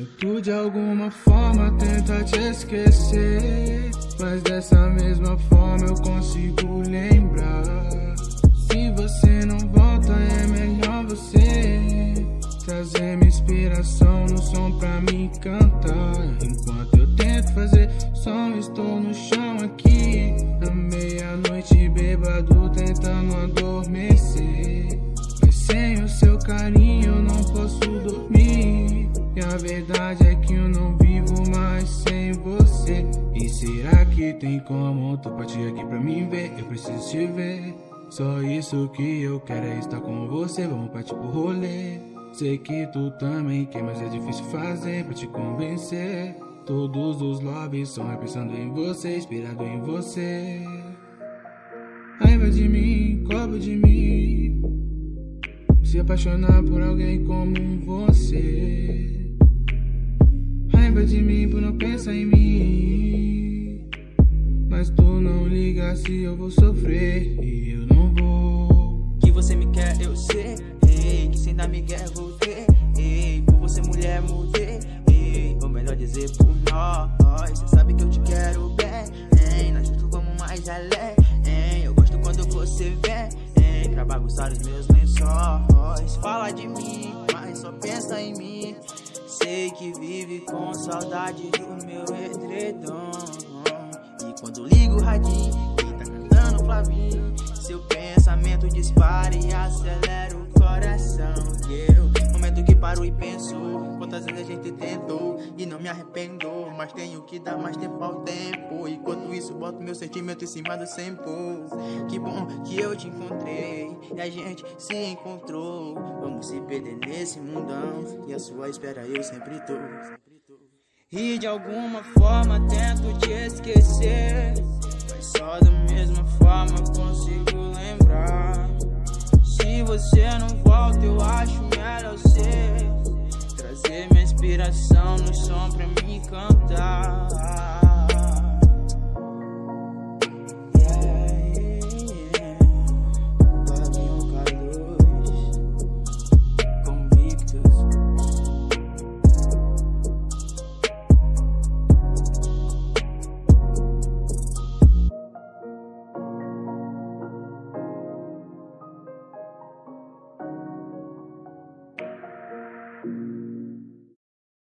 Tento de alguma forma tentar te esquecer, mas dessa mesma forma eu consigo lembrar. Se você não volta é melhor você trazer minha inspiração no som pra me cantar. Enquanto eu tento fazer som, estou no chão aqui à meia-noite bêbado tentando adormecer. Mas sem o seu carinho eu não posso dormir, e a verdade é que eu não vivo mais sem você. E será que tem como tu partir aqui pra mim ver? Eu preciso te ver. Só isso que eu quero é estar com você. Vamos partir pro rolê. Sei que tu também quer, mas é difícil fazer pra te convencer. Todos os lobbies são pensando em você, inspirado em você. Raiva de mim, cobra de mim, se apaixonar por alguém como você. Raiva de mim por não pensar em mim, mas tu não liga se eu vou sofrer e eu não vou. Que você me quer, eu sei, ei, que sem dar migué voltei, ei, por você mulher mudei, ei, ou melhor dizer por nós. Cê sabe que eu te quero bem, hein, nós juntos vamos mais além, hein, eu gosto quando você vem, hein, pra bagunçar os meus lençóis. Fala de mim, mas só pensa em mim, sei que vive com saudade do meu edredom. E quando ligo o radinho e tá cantando Flavinho, seu pensamento dispara e acelera o coração. E eu, momento que paro e penso, quantas vezes a gente tentou e não me arrependo, mas tenho que dar mais tempo ao tempo. Enquanto isso boto meu sentimento em cima do tempo. Que bom que eu te encontrei e a gente se encontrou. Vamos se perder nesse mundão e a sua espera eu sempre tô. E de alguma forma tento te esquecer, mas só da mesma forma consigo lembrar. Se você não volta eu acho melhor você trazer minha inspiração no som pra me cantar.